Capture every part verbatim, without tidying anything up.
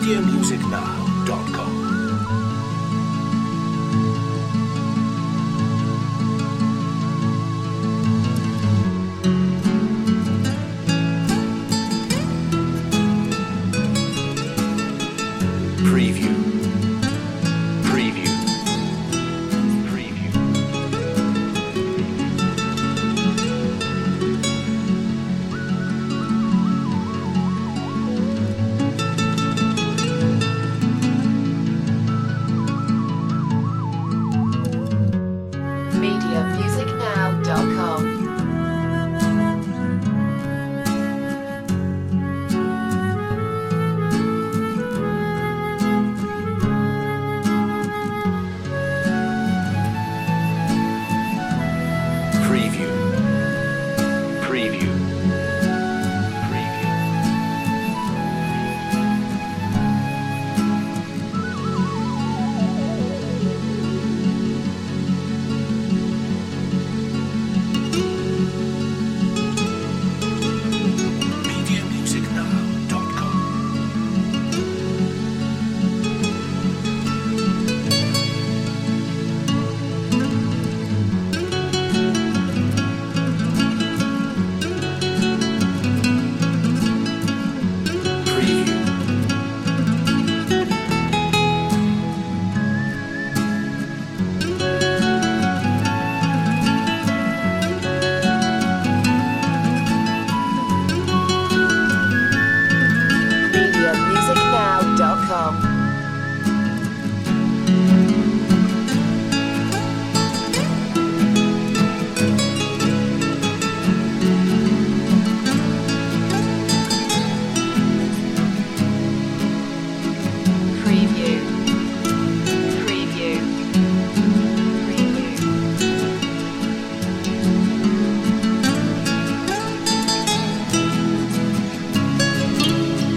media music now dot com. Preview. Preview. Preview. media music now dot com. Preview. Preview. Preview. media music now dot com. Preview. media music now dot com. Preview. Preview. Preview.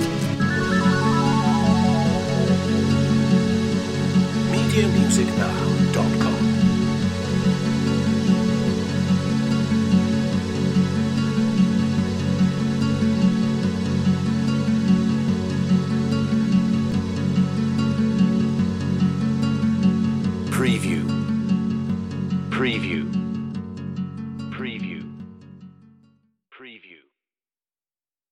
media music now